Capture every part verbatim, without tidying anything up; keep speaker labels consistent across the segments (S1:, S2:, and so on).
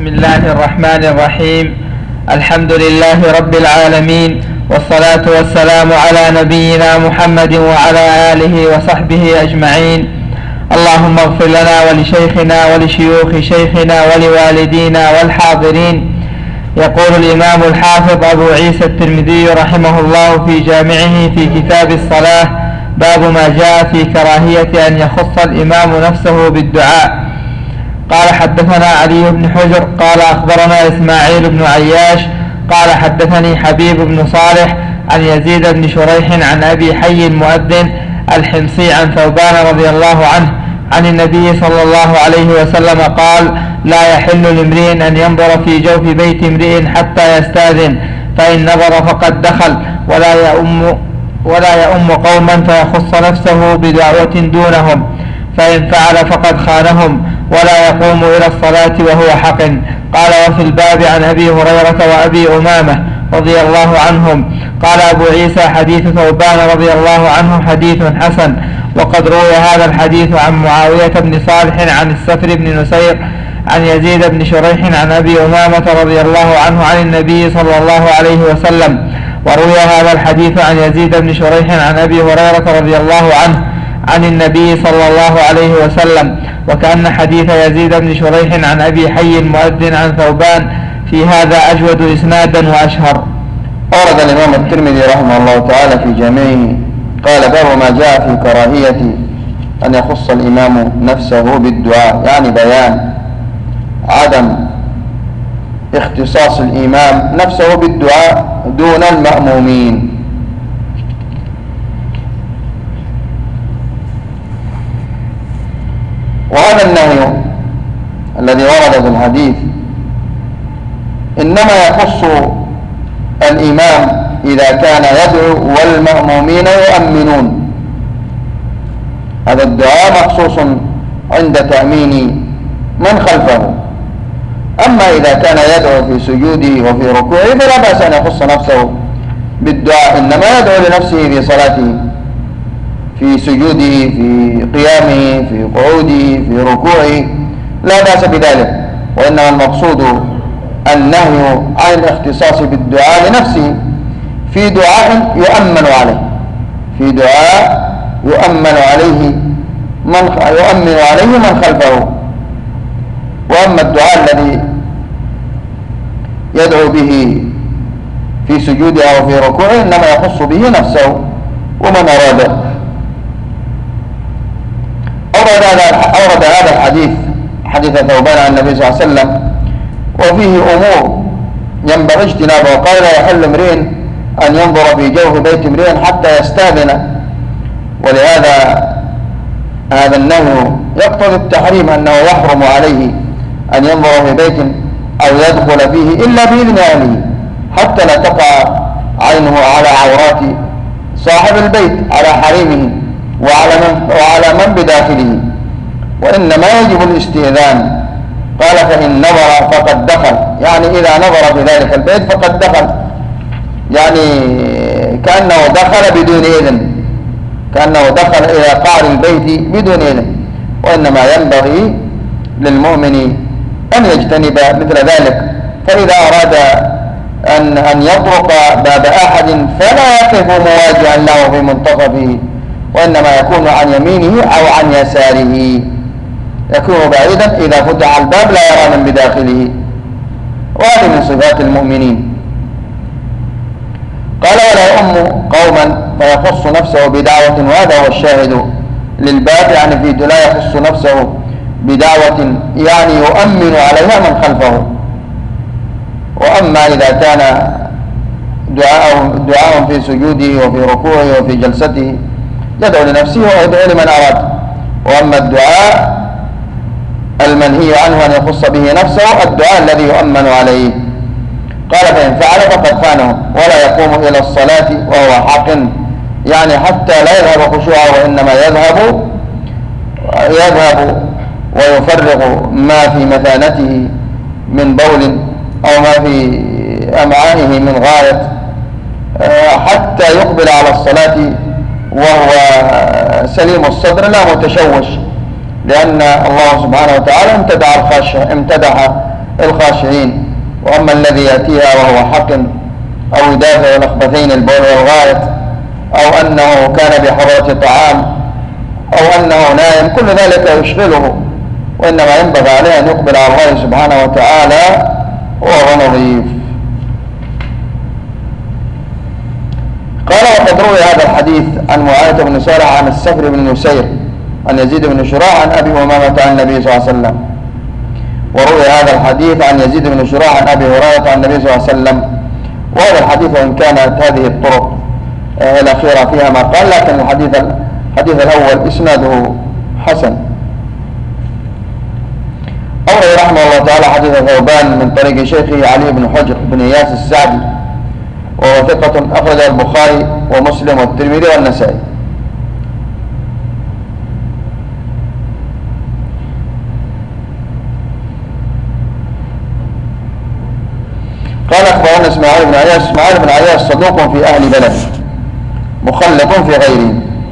S1: بسم الله الرحمن الرحيم. الحمد لله رب العالمين، والصلاة والسلام على نبينا محمد وعلى آله وصحبه أجمعين. اللهم اغفر لنا ولشيخنا ولشيوخ شيخنا ولوالدينا والحاضرين. يقول الإمام الحافظ أبو عيسى الترمذي رحمه الله في جامعه في كتاب الصلاة: باب ما جاء في كراهية أن يخص الإمام نفسه بالدعاء. قال: حدثنا علي بن حجر قال أخبرنا إسماعيل بن عياش قال حدثني حبيب بن صالح عن يزيد بن شريح عن أبي حي المؤذن الحمصي عن ثوبان رضي الله عنه عن النبي صلى الله عليه وسلم قال: لا يحل لامرئ أن ينظر في جوف بيت امرئ حتى يستأذن، فإن نظر فقد دخل، ولا يؤم ولا يؤم قوما فيخص نفسه بدعوة دونهم، فإن فعل فقد خانهم، ولا يقوم إلى الصلاة وهو حق. قال: وفي الباب عن أبي هريرة وأبي أمامة رضي الله عنهم. قال أبو عيسى: حديث ثوبان رضي الله عنه حديث حسن. وقد روي هذا الحديث عن معاوية بن صالح عن السفر بن نسير عن يزيد بن شريح عن أبي أمامة رضي الله عنه عن النبي صلى الله عليه وسلم. وروي هذا الحديث عن يزيد بن شريح عن أبي هريرة رضي الله عنه عن النبي صلى الله عليه وسلم. وكأن حديث يزيد بن شريح عن أبي حي المؤذن عن ثوبان في هذا أجود إسنادا وأشهر.
S2: أورد الإمام الترمذي رحمه الله تعالى في جامعه قال: باب ما جاء في كراهية أن يخص الإمام نفسه بالدعاء، يعني بيان عدم اختصاص الإمام نفسه بالدعاء دون المأمومين. وهذا النهي الذي ورد في الحديث إنما يخص الإمام إذا كان يدعو والمأمومين يؤمنون. هذا الدعاء مخصوص عند تأمين من خلفه. أما إذا كان يدعو في سجوده وفي ركوعه فلا بأس أن يخص نفسه بالدعاء، إنما يدعو لنفسه في صلاته، في سجوده، في قيامه، في قعوده، في ركوعه، لا بأس بذلك. وإنما المقصود النهي عن الاختصاص بالدعاء لنفسه في دعاء يؤمن عليه، في دعاء يؤمن عليه من يؤمن عليه من خلفه. وأما الدعاء الذي يدعو به في سجوده أو في ركوعه إنما يخص به نفسه ومن أراده. أورد هذا أورد هذا الحديث حديث ثوبان عن النبي صلى الله عليه وسلم وفيه أمور ينبغي اجتنابها. وقال: لا يحل امرئ أن ينظر في جوف بيت امرئ حتى يستأذن. ولهذا هذا النهي يقتضي التحريم، أنه يحرم عليه أن ينظر في بيت أو يدخل فيه إلا بإذن أهله، حتى لا تقع عينه على عورات صاحب البيت، على حريمه وعلى من, وعلى من بداخله، وإنما يجب الاستئذان. قال: فإن نظر فقد دخل، يعني إذا نظر في ذلك البيت فقد دخل، يعني كأنه دخل بدون إذن، كأنه دخل إلى قعر البيت بدون إذن. وإنما ينبغي للمؤمن أن يجتنب مثل ذلك. فإذا أراد أن أن يطرق باب أحد فلا يقف مواجها له في منتصفه، وإنما يكون عن يمينه أو عن يساره، يكون بعيدا. إذا فتح الباب لا يرى من بداخله، وهذه من صفات المؤمنين. قال: ولا يؤم قوما فيخص نفسه بدعوة، وهذا هو الشاهد للباب، يعني في لا يخص نفسه بدعوة يعني يؤمن عليها من خلفه. وأما إذا كان دعاء دعاء في سجوده وفي ركوعه وفي جلسته يدعو لنفسه ويدعو لمن أراد. وأما الدعاء المنهي عنه أن يخص به نفسه الدعاء الذي يؤمن عليه. قال: فإن فعل فقد خانهم، ولا يقوم إلى الصلاة وهو حق، يعني حتى لا يذهب خشوعه، وإنما يذهب يذهب ويفرغ ما في مثانته من بول أو ما في أمعائه من غائط، حتى يقبل على الصلاة وهو سليم الصدر لا متشوش، لأن الله سبحانه وتعالى امتدح الخاشع امتدح الخاشعين. وأما الذي يأتيها وهو حق أو يدافع الأخبثين البول والغائط، أو أنه كان بحضرة طعام، أو أنه نائم، كل ذلك يشغله، وإنما ينبغي عليه أن يقبل على الله سبحانه وتعالى وهو نظيف. قال: وقد روي هذا الحديث عن معاوية بن صالح عن السفر بن نسير عن يزيد بن شراح عن أبي أمامة عن النبي صلى الله عليه وسلم. وروي هذا الحديث عن يزيد بن شراح عن أبي هريرة عن النبي صلى الله عليه وسلم. وهذا الحديث وإن كانت هذه الطرق الأخيرة فيها ما قال، لكن الحديث الحديث الأول إسناده حسن. أورد رحمه الله تعالى حديث ثوبان من طريق شيخه علي بن حجر بن إياس السعدي، وهو ثقة أخرجه البخاري ومسلم والترمذي والنسائي. قال: أخبرنا إسماعيل بن عياش. إسماعيل بن عياش صدوق في أهل بلده مخلط في غيره،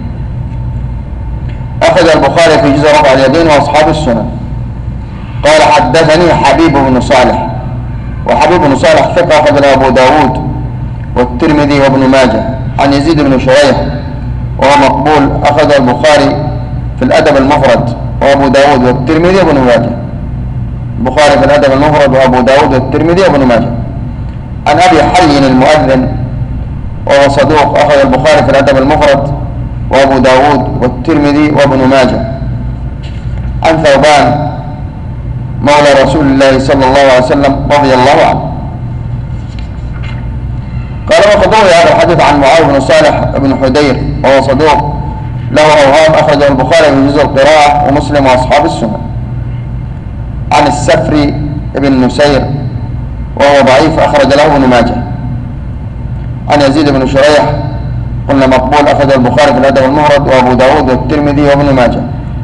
S2: أخذ البخاري في جزء رفع اليدين وأصحاب السنن. قال: حدثني حبيب بن صالح. وحبيب بن صالح ثقة أخرجه أبو داود والترمذي وابن ماجه عن يزيد بن شريح وهو مقبول، أخذ البخاري في الأدب المفرد وأبو داود والترمذي وابن ماجه. البخاري في الأدب المفرد وأبو داود والترمذي وابن ماجه. عن أبي حي المؤذن وهو صدوق، أخذ البخاري في الأدب المفرد وأبو داود والترمذي وابن ماجه. عن ثوبان مولى رسول الله صلى الله عليه وسلم رضي الله عنه. قال: وقد روي هذا الحديث عن معاوية بن صالح بن حدير وهو صدوق له أوهام، أخرجه البخاري في جزء القراءة ومسلم وأصحاب السنن. عن السفر بن نسير وهو ضعيف، أخرج له ابن ماجه. عن يزيد بن شريح قلنا مقبول، أخرج البخاري في الأدب المفرد وأبو داود والترمذي وابن ماجه.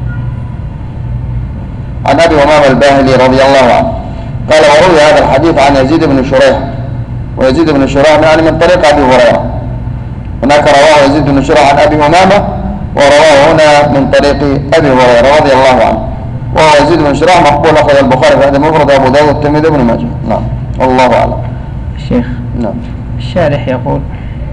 S2: عن أبي أمامة الباهلي رضي الله عنه قال: وروي هذا الحديث عن يزيد بن شريح. ويزيد بن شريح يعني من طريق أبي هريرة، هناك رواه يزيد بن شريح عن أبي أمامة، ورواه هنا من طريق أبي هريرة رضي الله عنه. وهو يزيد بن شريح مقبول، أخرج البخاري في الأدب المفرد وأبو داود والترمذي وابن ماجه. نعم، والله أعلم.
S1: الشيخ
S2: نعم.
S1: الشارح يقول: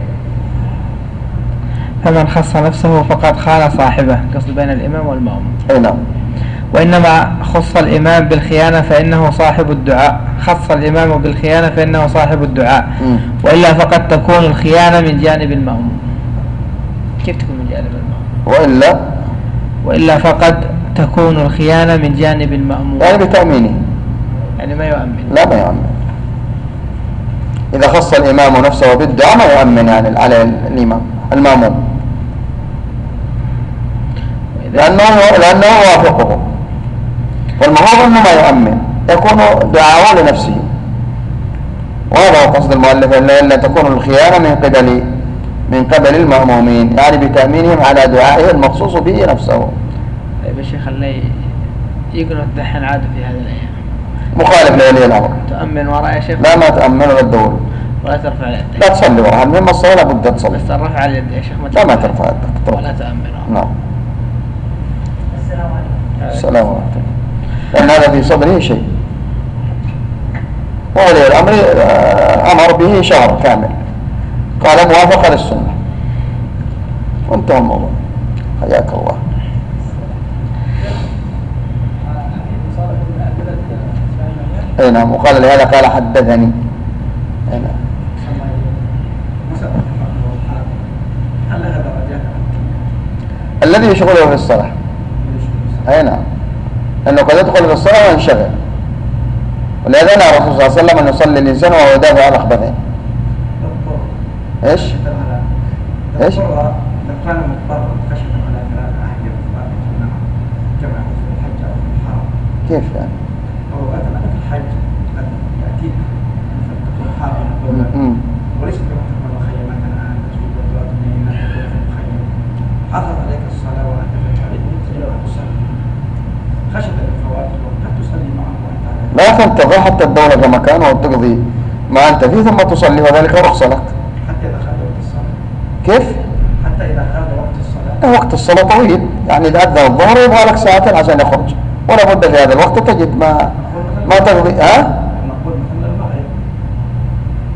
S1: فمن خص نفسه فقد خان صاحبه، قصد بين الإمام والمأموم.
S2: أي نعم.
S1: وإنما خص الإمام بالخيانة فإنه صاحب الدعاء، خص الإمام بالخيانة فإنه صاحب الدعاء، م. وإلا فقد تكون الخيانة من جانب المأموم. كيف تكون من جانب المأموم؟
S2: وإلا
S1: وإلا فقد تكون الخيانة من جانب المأموم،
S2: يعني بتأمينه،
S1: يعني ما يؤمن.
S2: لا، ما يؤمن. إذا خص الإمام نفسه بالدعاء ما يؤمن يعني على الإمام المأموم، لأنه لأنه يوافقه، والمفروض أنه ما يؤمن، يكون دعاءه لنفسه. وهذا هو قصد المؤلف، إلا تكون الخيانة من قبل من قبل المأمومين، يعني بتأمينهم على دعائه المخصوص به نفسه.
S1: طيب يا شيخ، اللي يقولوا الدحين عاد في هذه الأيام
S2: مخالف لولي الأمر.
S1: تؤمن وراء يا شيخ؟
S2: لا، ما تأمن ولا تدور،
S1: ولا ترفع اليد.
S2: لا تصلي وراء، المهم الصلاة لابد تصلي.
S1: بس رفع اليد يا شيخ، ما
S2: لا، ما ترفع يدك
S1: ولا تأمن.
S2: نعم.
S1: السلام عليكم.
S2: السلام عليكم. لأن هذا في صدره شيء، وولي الأمر أمر به شهر كامل، قال موافقة للسنة، وانتهى الموضوع. حياك الله. اي نعم. وقال لهذا قال حدثني. اي نعم. الذي يشغله في الصلاة. اي نعم، لأنه قد يدخل في الصلاة وينشغل، ولهذا نهى الرسول صلى الله عليه وسلم أن يصلي الإنسان وهو يدافع على الأخبثين. ايش؟ ايش؟
S3: كان مضطرا خشية على فراق أحد جمع في الحج أو في الحرم.
S2: كيف يعني؟
S3: أو أثناء الحج يأتيك مثل الحرم وليس بوقت الخير مثلا أن تسجد الدعاء من الخير، حضر عليك الصلاة وأنت في الحج تصلي خشية الفوات وقد تصلي معه.
S2: لا تنتظر حتى الدولة كما كان وتقضي ما أنت فيه ثم تصلي، وذلك رخصة لك.
S3: حتى إذا خرج وقت الصلاة.
S2: كيف؟
S3: حتى إذا خرج وقت الصلاة.
S2: وقت الصلاة طويل، يعني إذا أذن الظهر يبغى لك ساعتين عشان يخرج، ولا بد في هذا الوقت تجد ما ما تقضي. ها؟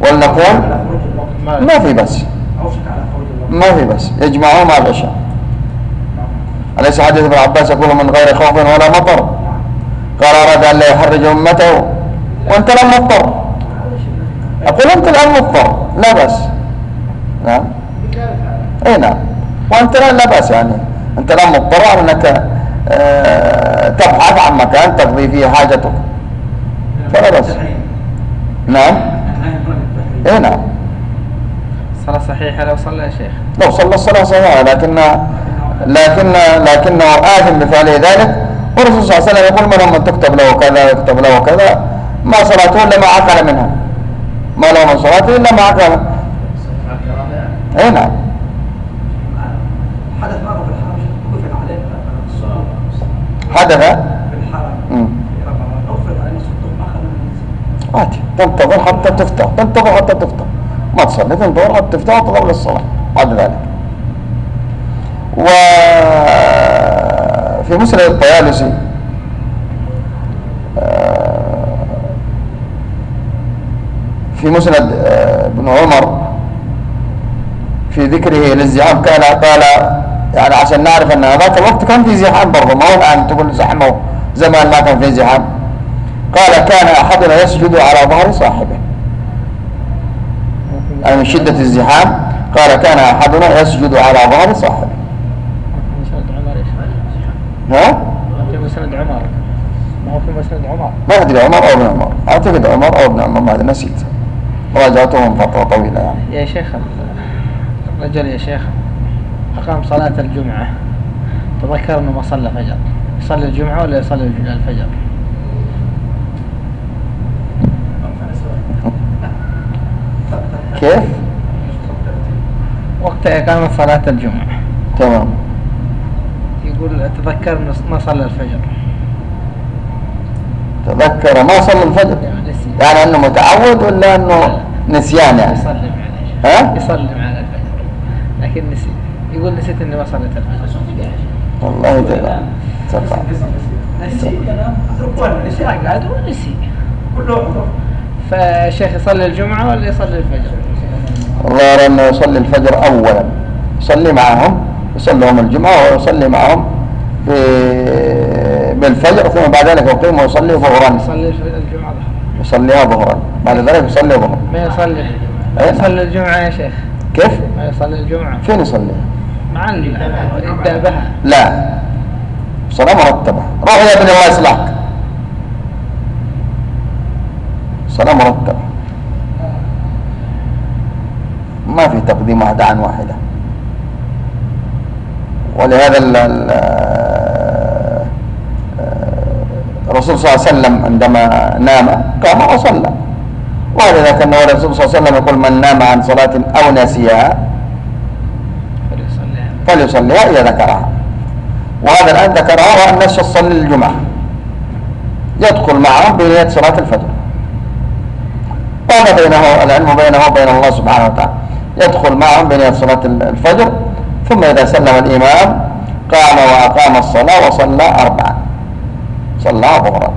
S2: ولنقول ما في بس،
S3: أوشك على خروج الوقت.
S2: ما في بس، يجمعون مع العشاء. أليس حديث ابن عباس يقول من غير خوف ولا مطر؟ قال أراد أن لا يحرج أمته وأنت لم مضطر. أقول أنت الآن مضطر لا بأس. نعم أي نعم، وأنت لا, لا بأس يعني أنت الآن مضطر أنك آه تبحث عن مكان تقضي فيه حاجتك فلا بأس. نعم أي نعم.
S1: الصلاة صحيحة لو صلى يا شيخ؟
S2: لو صلى الصلاة صحيحة، لكن لكن لكنه آثم بفعل ذلك. والرسول صلى الله عليه وسلم يقول من من تكتب له كذا يكتب له كذا ما صلاته إلا ما عقل منها، ما له من صلاته إلا ما عقل. أي نعم.
S3: حدث مرة في الحرم كفر عليه الصلاة.
S2: حدث
S3: في الحرم في رمضان كفر عليه الصلاة ما خلنا
S2: عادي تنتظر حتى تفتح، تنتظر حتى تفتح، ما تصلي تنتظر حتى تفتح وتظل الصلاة بعد ذلك. وفي مسند الطيالسي في مسند ابن عمر في ذكره للزحام كان قال يعني عشان نعرف ان هذاك الوقت كان في زحام برضه، ما هو الان تقول زحمه زمان ما كان في زحام. قال كان احدنا يسجد على ظهر صاحبه، يعني من شدة الزحام قال كان احدنا يسجد على ظهر صاحبه. ها؟
S1: في مسند عمر، ما هو في مسند عمر.
S2: ما أدري عمر أو ابن عمر، أعتقد عمر أو ابن عمر، ما أدري نسيت، راجعته من فترة طويلة يعني.
S1: يا شيخ الرجل يا شيخ أقام صلاة الجمعة تذكر أنه ما صلى فجر، يصلي الجمعة ولا يصلي الفجر؟
S2: كيف؟
S1: وقت إقامة صلاة الجمعة.
S2: تمام.
S1: يقول تذكر أنه ما صلى الفجر.
S2: تذكر ما صلى الفجر؟ يعني أنه متعود ولا أنه نسيان يعني؟
S1: يصلي معنا.
S2: ها؟
S1: يصلي معنا الفجر لكن نسي، يقول نسيت إني ما صليت الفجر.
S2: والله تمام.
S3: نسي نسي نسي
S1: قاعد ونسي
S3: كله.
S1: فالشيخ يصلي الجمعة ولا يصلي الفجر؟
S2: والله يرى أنه يصلي الفجر أولا، يصلي معهم، يصلي يوم الجمعة ويصلي معهم بالفجر، ثم بعد ذلك يقيم ويصلي ظهرا.
S1: يصلي الجمعة ظهرا.
S2: يصليها ظهرا، بعد ذلك يصلي ظهرا.
S1: ما يصلي ما يصلي الجمعة يا شيخ؟
S2: كيف؟
S1: ما يصلي الجمعة.
S2: فين يصلي؟
S1: مع يبدأ بها.
S2: لا، صلاة مرتبة. روح يا ابن الله يصلحك. صلاة مرتبة، ما في تقديم واحدة عن واحدة. ولهذا الرسول صلى الله عليه وسلم عندما نام قام وصلى، وهذا كان الرسول صلى الله عليه وسلم يقول من نام عن صلاة أو نسيها فليصليها إذا ذكرها. وهذا الآن ذكرها وأن الناس تصلي الجمعة يدخل معهم بنية صلاة الفجر. قام بينه العلم بينه وبين الله سبحانه وتعالى، يدخل معهم بنية صلاة الفجر، ثم إذا سلم الإمام قام وأقام الصلاة وصلى أربعا، صلى ظهرا.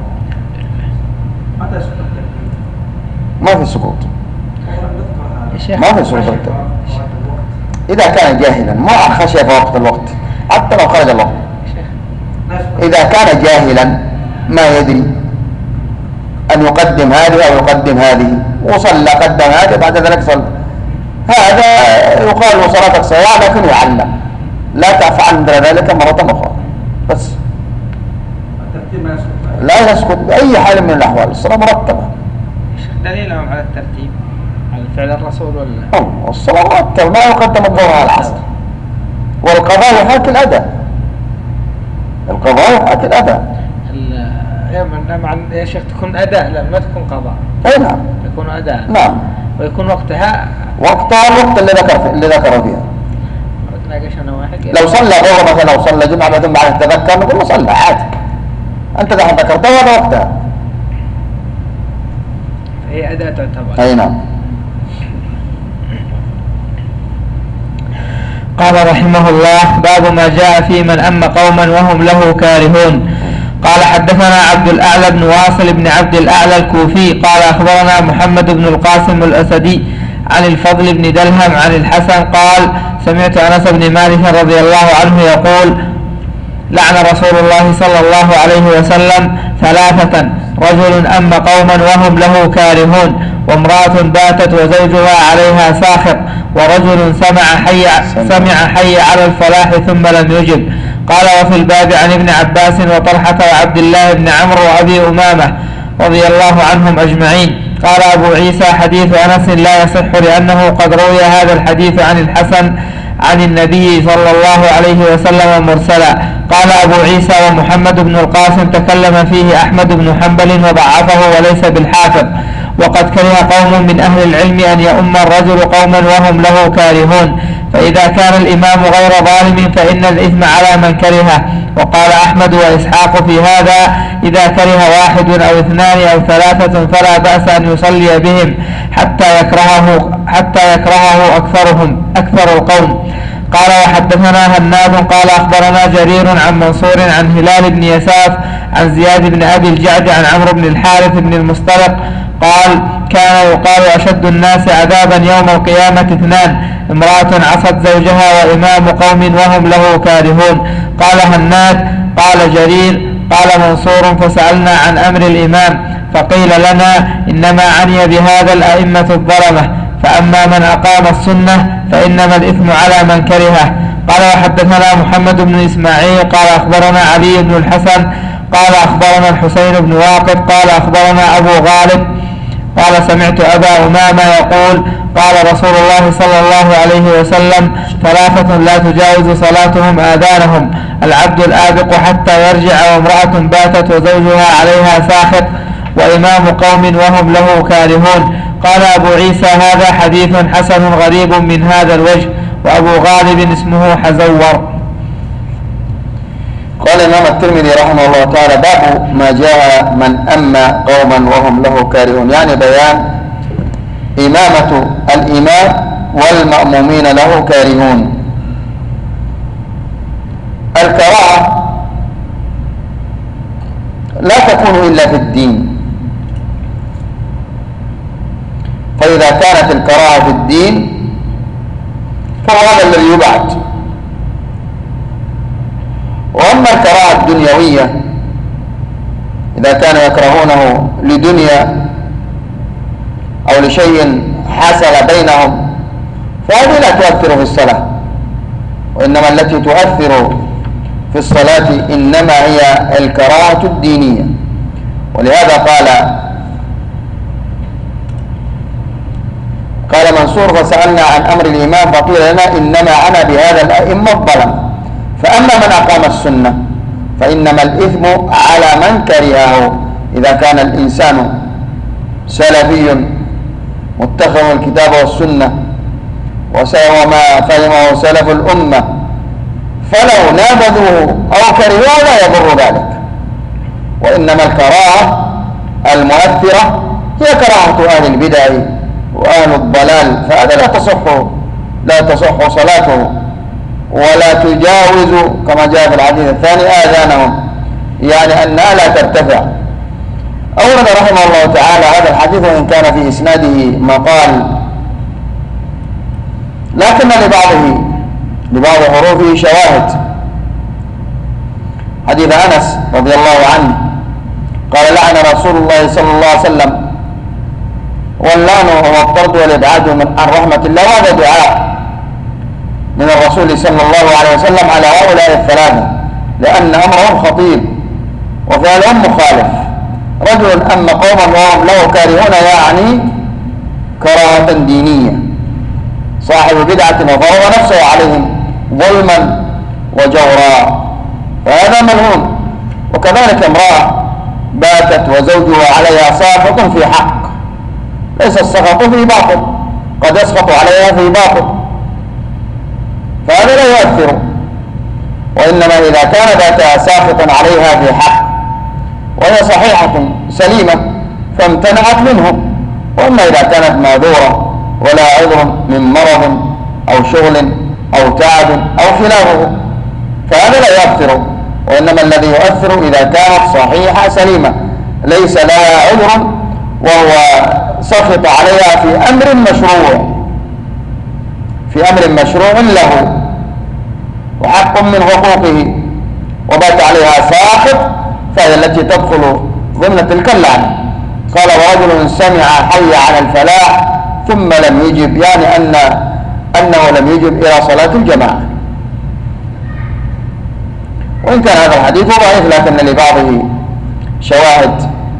S2: ما في سقوط، ما في سقوط. إذا كان جاهلا ما خشي في وقت الوقت حتى لو خرج الوقت. إذا كان جاهلا ما يدري أن يقدم هذه أو يقدم هذه وصلى قدم هذه بعد ذلك صلى، هذا يقال له صلاتك صحيحة لكن يعلم، لا تفعل من ذلك مرة أخرى بس. لا يسقط بأي حال من الأحوال، الصلاة مرتبة.
S1: دليلهم على الترتيب على فعل الرسول ولا؟
S2: الصلاة مرتبة، ما يقدم الظهر على العصر. والقضاء يحاكي الأداء، القضاء يحاكي الأداء.
S1: مع يا شيخ تكون أداء، لا ما تكون قضاء.
S2: أي نعم،
S1: تكون أداء.
S2: نعم.
S1: ويكون وقتها
S2: وقتها الوقت اللي ذكر فيه اللي ذكره فيها. لو صلى ظهر مثلا لو صلى جمعة بعدين بعد تذكر نقول له صلى عادي، أنت دحين ذكرتها وهذا وقتها.
S1: هي أداة تعتبر.
S2: أي نعم.
S1: قال رحمه الله: باب ما جاء في من أم قوما وهم له كارهون. قال حدثنا عبد الأعلى بن واصل بن عبد الأعلى الكوفي قال أخبرنا محمد بن القاسم الأسدي عن الفضل بن دلهم عن الحسن قال سمعت أنس بن مالك رضي الله عنه يقول لعن رسول الله صلى الله عليه وسلم ثلاثة: رجل أم قوما وهم له كارهون، وامرأة باتت وزوجها عليها ساخط، ورجل سمع حي, سمع حي على الفلاح ثم لم يجب. قال وفي الباب عن ابن عباس وطلحة وعبد الله بن عمرو وأبي أمامة رضي الله عنهم أجمعين. قال أبو عيسى حديث أنس لا يصح لأنه قد روي هذا الحديث عن الحسن عن النبي صلى الله عليه وسلم مرسلا. قال أبو عيسى ومحمد بن القاسم تكلم فيه أحمد بن حنبل وضعفه وليس بالحافظ، وقد كره قوم من أهل العلم أن يؤم الرجل قوما وهم له كارهون، فإذا كان الإمام غير ظالم فإن الإثم على من كرهه. وقال أحمد وإسحاق في هذا إذا كره واحد أو اثنان أو ثلاثة فلا بأس أن يصلي بهم حتى يكرهه حتى يكرهه أكثرهم أكثر القوم. قال وحدثنا هناد قال أخبرنا جرير عن منصور عن هلال بن يساف عن زياد بن أبي الجعد عن عمرو بن الحارث بن المصطلق قال كان يقال أشد الناس عذابا يوم القيامة اثنان: امرأة عصت زوجها وإمام قوم وهم له كارهون. قال هناد قال جرير قال منصور فسألنا عن أمر الإمام فقيل لنا إنما عني بهذا الأئمة الظلمة، فأما من أقام السنة فإنما الإثم على من كرهه. قال وحدثنا محمد بن إسماعيل قال أخبرنا علي بن الحسن قال أخبرنا الحسين بن واقد قال أخبرنا أبو غالب قال سمعت أبا أمامة يقول قال رسول الله صلى الله عليه وسلم ثلاثة لا تجاوز صلاتهم آذانهم: العبد الآبق حتى يرجع، وامرأة باتت وزوجها عليها ساخط، وإمام قوم وهم له كارهون. قال أبو عيسى هذا حديث حسن غريب من هذا الوجه، وأبو غالب اسمه حزور.
S2: قال الإمام الترمذي رحمه الله تعالى: باب ما جاء من أم قوما وهم له كارهون، يعني بيان إمامة الإمام والمأمومين له كارهون. الكراهة لا تكون إلا في الدين، فإذا كانت الكراهة في الدين فهو هذا الذي يبعد. وأما الكراهة الدنيوية إذا كانوا يكرهونه لدنيا أو لشيء حصل بينهم فهذه لا تؤثر في الصلاة، وإنما التي تؤثر في الصلاة إنما هي الكراهة الدينية. ولهذا قال قال منصور فسألنا عن أمر الإمام فقيل لنا إنما أنا بهذا الأئمة الظلم، فأما من أقام السنة فإنما الإثم على من كرهه. إذا كان الإنسان سلفي متخذ الكتاب والسنة وما فهمه سلف الأمة فلو نابذوه أو كرهوه لا يضر ذلك، وإنما الكراهة المؤثرة هي كراهة أهل البدع وأهل الضلال، فهذا لا تصح لا تصح صلاته ولا تجاوز كما جاء في الحديث الثاني آذانهم، يعني أنها لا ترتفع. أورد رحمه الله تعالى هذا الحديث وإن كان في إسناده مقال، لكن لبعضه لبعض حروفه شواهد. حديث أنس رضي الله عنه قال لعن رسول الله صلى الله عليه وسلم، واللعن هو الطرد والإبعاد عن رحمة الله، وهذا دعاء من الرسول صلى الله عليه وسلم على هؤلاء الثلاثة، لأن أمرهم خطير وفعلهم مخالف. رجل أم قوما وهم له كارهون يعني كراهة دينية، صاحب بدعة وفرض نفسه عليهم ظلما وجورا، فهذا ملعون. وكذلك امرأة باتت وزوجها عليها ساخط في حق، ليس السخط في باطل، قد يسخط عليها في باطل، فهذا لا يؤثر. وإنما إذا كان ذات ساخط عليها في حق وهي صحيحة سليمة فامتنعت منه، وأما إذا كانت معذورة ولا عذر من مرض أو شغل أو تعب أو خلافه فهذا لا يؤثر. وإنما الذي يؤثر إذا كانت صحيحة سليمة ليس لها عذر وهو سخط عليها في أمر مشروع في أمر مشروع له وحق من حقوقه وبات عليها ساخط، فهي التي تدخل ضمن تلك اللعنة. قال ورجل سمع حي على الفلاح ثم لم يجب، يعني أن أنه لم يجب إلى صلاة الجماعة. وإن كان هذا الحديث ضعيف لكن لبعضه شواهد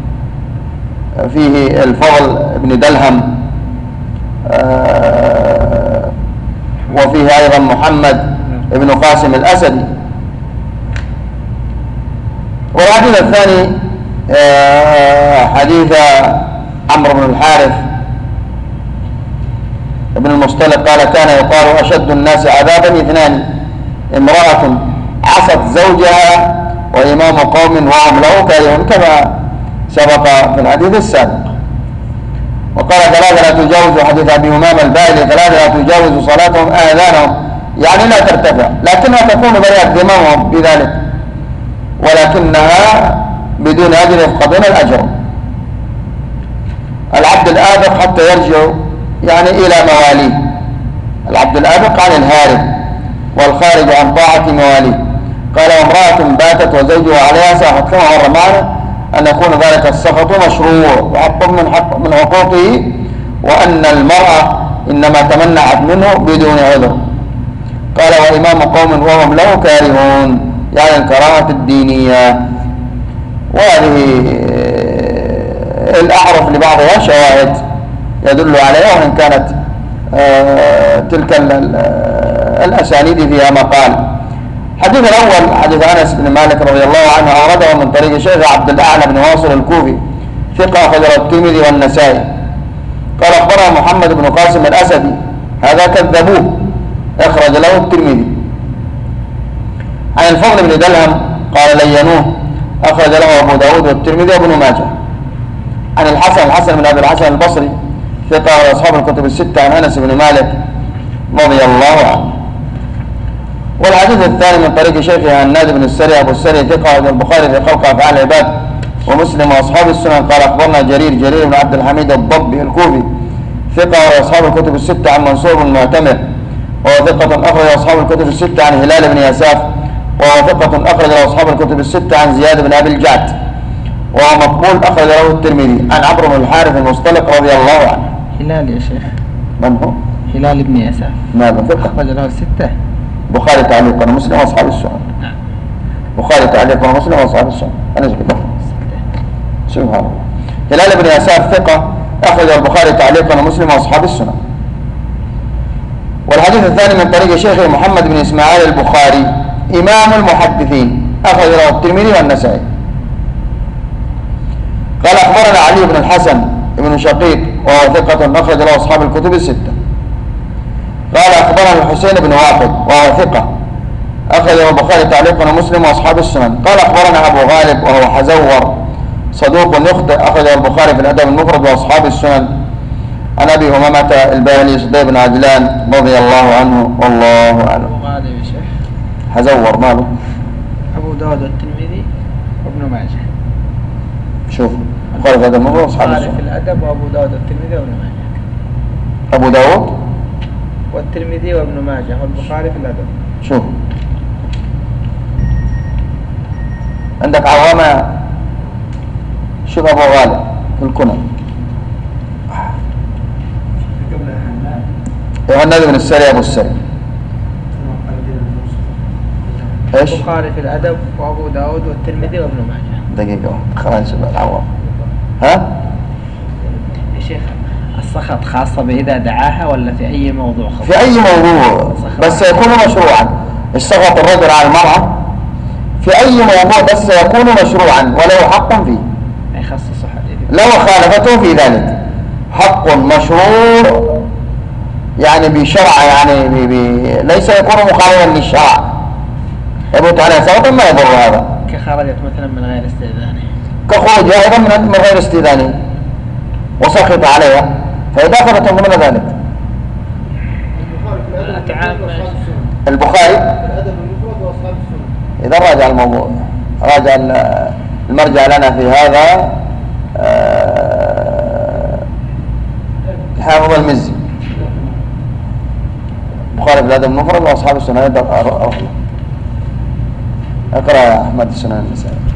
S2: فيه الفضل بن دلهم وفيه أيضا محمد بن قاسم الأسدي. والحديث الثاني حديث عمرو بن الحارث ابن المصطلق قال كان يقال أشد الناس عذابا اثنان، امرأة عصت زوجها وإمام قوم وهم له كارهون، كما سبق في الحديث السابق. وقال ثلاثة لا تجاوز، حديث أبي أمامة الباهلي، ثلاثة لا تجاوز صلاتهم آذانهم، يعني لا ترتفع، لكنها تكون بريئة ذممهم بذلك، ولكنها بدون أجر يفقدون الأجر. العبد الآبق حتى يرجع يعني إلى مواليه، العبد الآبق عن الهارب والخارج عن طاعة مواليه. قال وامرأة باتت وزوجها عليها ساخط، كما مر معنا أن يكون ذلك السخط مشروع وحق من حق من حقوقه، وأن المرأة إنما تمنعت منه بدون عذر. قال وإمام قوم وهم له كارهون، يعني الكراهة الدينية. وهذه الأعرف لبعضها شواهد يدل عليها، وإن كانت تلك الأسانيد فيها مقال. الحديث الأول حديث أنس بن مالك رضي الله عنه أورده من طريق شيخ عبد الأعلى بن واصل الكوفي ثقة أخرجه الترمذي والنسائي. قال أخبرنا محمد بن قاسم الأسدي، هذا كذبوه، أخرج له الترمذي. عن الفضل بن دلهم قال لينوه، أخرج له أبو داود والترمذي وابن ماجه. عن الحسن الحسن بن أبي الحسن البصري ثقة وأصحاب الكتب الستة عن أنس بن مالك رضي الله عنه. والحديث الثاني من طريق شيخه هناد بن السري أبو السري ثقة البخاري في خلق أفعال العباد ومسلم وأصحاب السنن. قال أخبرنا جرير جرير بن عبد الحميد الضبي الكوفي ثقة وأصحاب الكتب الستة عن منصور بن معتمر وهو ثقة أخرج أصحاب الكتب الستة عن هلال بن يساف وهو ثقة أخرج أصحاب الكتب الستة عن زياد بن أبي الجعد وهو مقبول أخرج له الترمذي. عن عمرو بن الحارث المصطلق رضي الله عنه.
S1: هلال يا شيخ.
S2: من هو؟
S1: هلال بن يساف.
S2: نعم ثقة.
S1: أخرج له الستة.
S2: بخاري تعليقا ومسلم وأصحاب السنن.
S1: نعم.
S2: بخاري تعليقا ومسلم وأصحاب السنن. أنا كده. سبحان الله. هلال بن يساف ثقة أخرج البخاري تعليقا ومسلم وأصحاب السنن. والحديث الثاني من طريق شيخ محمد بن إسماعيل البخاري إمام المحدثين أخرج له الترمذي والنسائي. قال أخبرنا علي بن الحسن بن شقيق وهو ثقة أخرج له أصحاب الكتب الستة. قال أخبرنا الحسين بن واقد وهو ثقة أخرجه البخاري تعليقا ومسلم وأصحاب السنن. قال أخبرنا أبو غالب وهو حزور صدوق يخطئ أخرجه البخاري في الأدب المفرد وأصحاب السنن. عن أبي أمامة الباهلي صديق بن عجلان رضي الله عنه والله أعلم.
S1: أبو غالب يا شيخ.
S2: حزور ماله؟
S1: أبو داود والترمذي وابن ماجه.
S2: شوف البخاري في الأدب المفرد وأصحاب السنن.
S1: في الأدب وأبو داود والترمذي وابن ماجه.
S2: أبو داود
S1: والترمذي وابن ماجه والبخاري في الأدب.
S2: شوف عندك عوامة. شوف أبو غالب في الكنى هناد بن السري أبو السري. إيش؟
S1: البخاري في الأدب وأبو داود والترمذي وابن ماجه.
S2: دقيقة خلاص شوف العوام. ها؟
S1: يا شيخ السخط خاصة بإذا دعاها ولا في أي موضوع خاصة؟
S2: في أي موضوع بس يكون مشروعا. السخط الرجل على المرأة في أي موضوع بس يكون مشروعا وله حق فيه.
S1: ما يخصص حديث.
S2: لو خالفته في ذلك حق مشروع يعني بشرع يعني بي بي ليس يكون مخالفا للشرع يبوت عليه سقطا ما يضر هذا.
S1: كخرجت مثلا من غير استئذانه.
S2: كخروجها أيضا من من غير استئذانه وسقط عليها فإذا خرجت ضمن ذلك.
S1: البخاري
S2: البخاري إذا راجع الموضوع، راجع المرجع لنا في هذا الحافظ المزي، بخاري في الأدب المفرد وأصحاب السنن. اقرأ يا أحمد السنن النسائي.